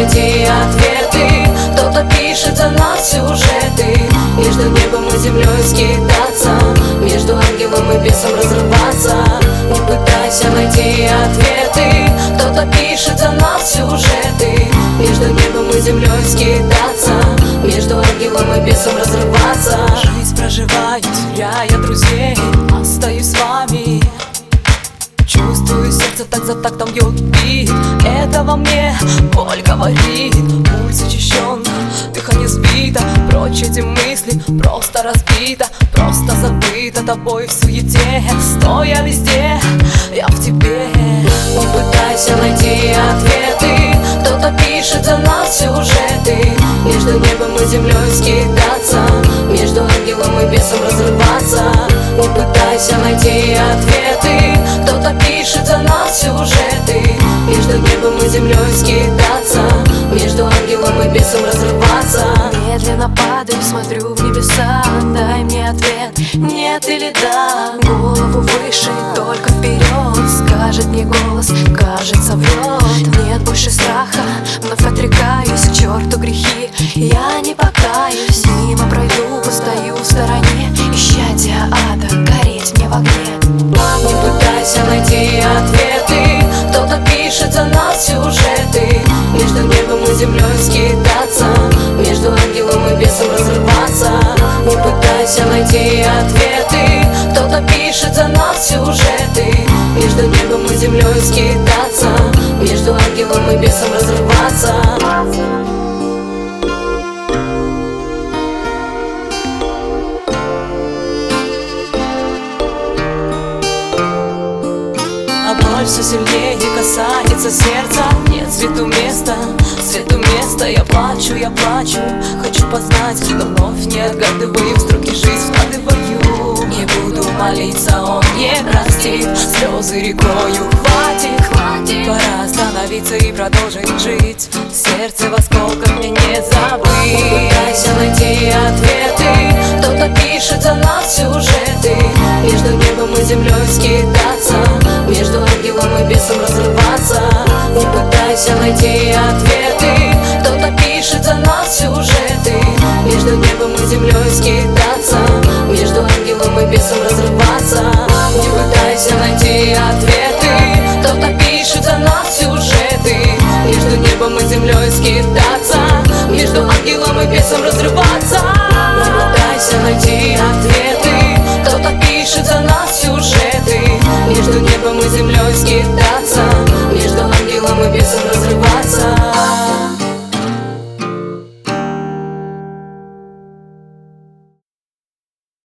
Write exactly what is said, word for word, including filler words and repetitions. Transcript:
найти ответы. Кто-то пишет за нас сюжеты. Между небом и землей скитаться, между ангелом и бесом разрываться. Не пытайся найти ответы. Кто-то пишет за нас сюжеты. Между небом и землей скитаться, между ангелом и бесом разрываться. Жизнь проживаю, теряя друзей, остаюсь с вами. Чувствую, сердце так за тактом бьет бит. Это во мне боль говорит. Пульс учащен, дыхание сбито. Прочь эти мысли, просто разбито. Просто забыто тобой в суете. Стоя везде, я в тебе. Не пытайся найти ответы. Кто-то пишет за нас сюжеты. Между небом и землей скитаться, между ангелом и бесом разрываться. Не пытайся найти ответы. Кто-то пишет за нас сюжеты. Между небом и землей скитаться, между ангелом и бесом разрываться. Медленно падаю, смотрю в небеса. Дай мне ответ, нет или да. Голову выше, только вперед. Скажет мне голос, кажется врет. Нет больше страха, вновь отрекаюсь. К черту грехи, я не покаюсь. Мимо пройду, постою в стороне. Исчадие ада, гореть мне в огне. Не пытайся найти ответы. Кто-то пишет за нас сюжеты. Между небом и землей скитаться, между ангелом и бесом разрываться. Не пытайся найти ответы. Кто-то пишет за нас сюжеты. Между небом и землей скитаться, между ангелом и бесом разрываться. Боль все сильнее касается сердца. Нет свету места, свету места. Я плачу, я плачу, хочу познать, но вновь не отгадываю в строки жизнь вкладываю. Не буду молиться, он не простит. Слезы рекою хватит, хватит. Пора остановиться и продолжить жить. Сердце в осколках мне не забыть. Пытайся найти ответы. Кто-то пишет за нас сюжеты. Между небом и землей скитаться, между ангелом и бесом разрываться. Не пытайся найти ответы. Кто-то пишет за нас сюжеты. Между небом и землей скитаться, между ангелом и бесом разрываться. Не пытайся найти ответы. Кто-то пишет за нас сюжеты. Между небом и землей скитаться, между ангелом и бесом разрываться. Не пытайся найти ответы. Кто-то пишет за нас сюжеты. Между небом и землей скитаться.